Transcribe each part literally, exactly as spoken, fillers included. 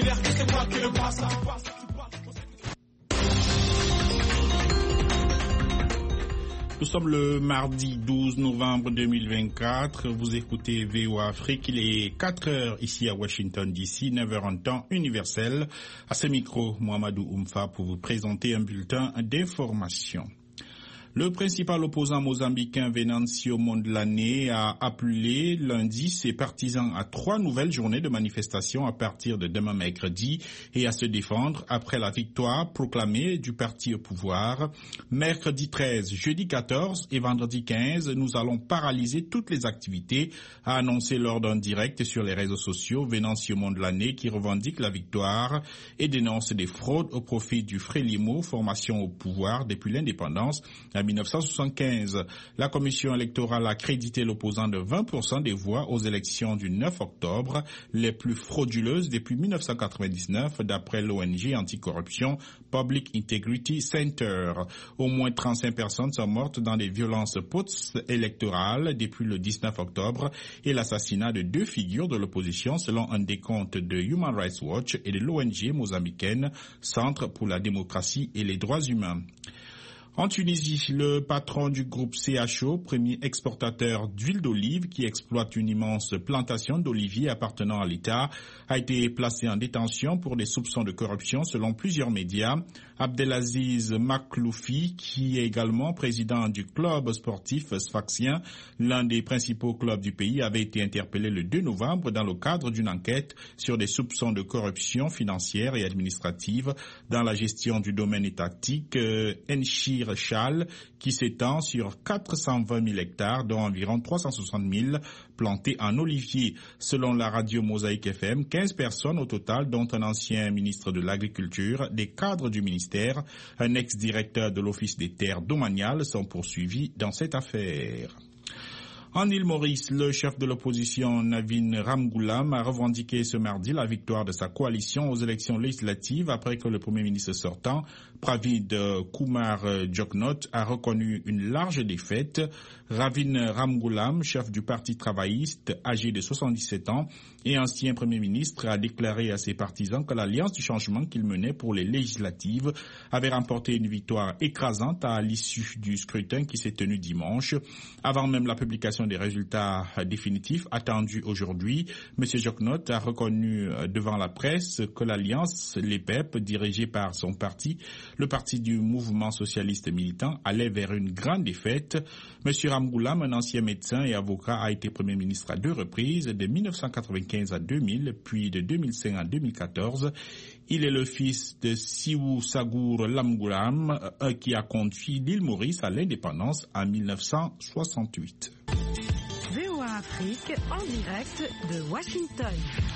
similaire que c'est toi qui le passe. Nous sommes le mardi douze novembre deux mille vingt-quatre. Vous écoutez V O A Afrique. Il est quatre heures ici à Washington D C, neuf heures en temps universel. À ce micro, Mohamedou Oumfa pour vous présenter un bulletin d'information. Le principal opposant mozambicain Venancio Mondlane a appelé lundi ses partisans à trois nouvelles journées de manifestation à partir de demain mercredi et à se défendre après la victoire proclamée du parti au pouvoir. Mercredi treize, jeudi quatorze et vendredi quinze, nous allons paralyser toutes les activités, a annoncé lors d'un direct sur les réseaux sociaux Venancio Mondlane qui revendique la victoire et dénonce des fraudes au profit du Frélimo, formation au pouvoir depuis l'indépendance en mille neuf cent soixante-quinze. La commission électorale a crédité l'opposant de vingt pour cent des voix aux élections du neuf octobre, les plus frauduleuses depuis mille neuf cent quatre-vingt-dix-neuf d'après l'O N G anticorruption Public Integrity Center. Au moins trente-cinq personnes sont mortes dans des violences post-électorales depuis le dix-neuf octobre et l'assassinat de deux figures de l'opposition selon un décompte de Human Rights Watch et de l'O N G mozambicaine Centre pour la démocratie et les droits humains. En Tunisie, le patron du groupe C H O, premier exportateur d'huile d'olive qui exploite une immense plantation d'oliviers appartenant à l'État, a été placé en détention pour des soupçons de corruption selon plusieurs médias. Abdelaziz Makloufi, qui est également président du club sportif sfaxien, l'un des principaux clubs du pays, avait été interpellé le deux novembre dans le cadre d'une enquête sur des soupçons de corruption financière et administrative dans la gestion du domaine étatique euh, Enchir Chal, qui s'étend sur quatre cent vingt mille hectares, dont environ trois cent soixante mille plantés en olivier. Selon la radio Mosaïque F M, quinze personnes au total, dont un ancien ministre de l'Agriculture, des cadres du ministère, un ex-directeur de l'Office des terres domaniales, sont poursuivis dans cette affaire. En île Maurice, le chef de l'opposition Navin Ramgoolam a revendiqué ce mardi la victoire de sa coalition aux élections législatives après que le premier ministre sortant, Pravid Kumar Joknot, a reconnu une large défaite. Ravin Ramgoolam, chef du parti travailliste, âgé de soixante-dix-sept ans et ancien premier ministre, a déclaré à ses partisans que l'Alliance du changement qu'il menait pour les législatives avait remporté une victoire écrasante à l'issue du scrutin qui s'est tenu dimanche. Avant même la publication des résultats définitifs attendus aujourd'hui, M. Joknot a reconnu devant la presse que l'Alliance, l'E P E P, dirigée par son parti, le parti du mouvement socialiste militant, allait vers une grande défaite. M. Ramgoolam, un ancien médecin et avocat, a été Premier ministre à deux reprises, de mille neuf cent quatre-vingt-quinze à deux mille, puis de deux mille cinq à deux mille quatorze. Il est le fils de Siou Sagour Lamgoolam, qui a conduit l'île Maurice à l'indépendance en mille neuf cent soixante-huit. V O A Afrique en direct de Washington.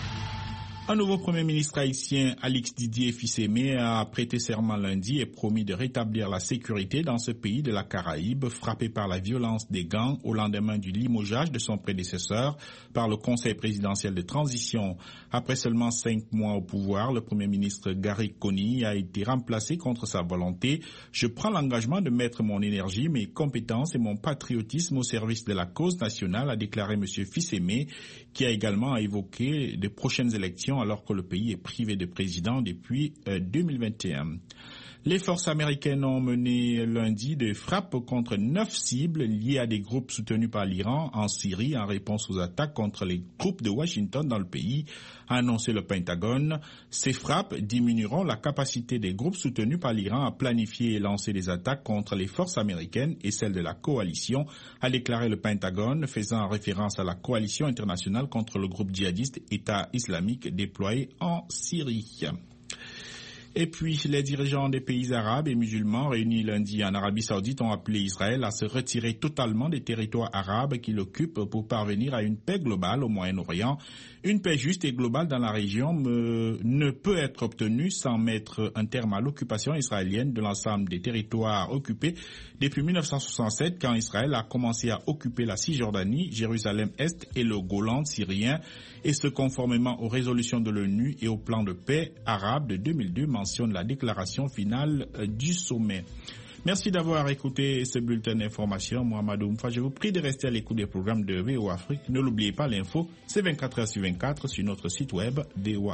Un nouveau Premier ministre haïtien, Alix Didier Fils-Aimé, a prêté serment lundi et promis de rétablir la sécurité dans ce pays de la Caraïbe, frappé par la violence des gangs au lendemain du limogeage de son prédécesseur par le Conseil présidentiel de transition. Après seulement cinq mois au pouvoir, le Premier ministre Gary Coney a été remplacé contre sa volonté. Je prends l'engagement de mettre mon énergie, mes compétences et mon patriotisme au service de la cause nationale, a déclaré M. Fils-Aimé, qui a également évoqué de prochaines élections alors que le pays est privé de président depuis euh, deux mille vingt et un. Les forces américaines ont mené lundi des frappes contre neuf cibles liées à des groupes soutenus par l'Iran en Syrie en réponse aux attaques contre les troupes de Washington dans le pays, a annoncé le Pentagone. Ces frappes diminueront la capacité des groupes soutenus par l'Iran à planifier et lancer des attaques contre les forces américaines et celles de la coalition, a déclaré le Pentagone, faisant référence à la coalition internationale contre le groupe djihadiste État islamique déployé en Syrie. Et puis, les dirigeants des pays arabes et musulmans réunis lundi en Arabie Saoudite ont appelé Israël à se retirer totalement des territoires arabes qu'il occupe pour parvenir à une paix globale au Moyen-Orient. Une paix juste et globale dans la région me, ne peut être obtenue sans mettre un terme à l'occupation israélienne de l'ensemble des territoires occupés depuis mille neuf cent soixante-sept, quand Israël a commencé à occuper la Cisjordanie, Jérusalem-Est et le Golan syrien, et ce conformément aux résolutions de l'ONU et au plan de paix arabe de deux mille deux mentionne la déclaration finale du sommet. Merci d'avoir écouté ce bulletin d'information. Mohamedou Oumfa, je vous prie de rester à l'écoute des programmes de V O A Afrique. Ne l'oubliez pas, l'info, c'est vingt-quatre heures sur vingt-quatre sur notre site web v o a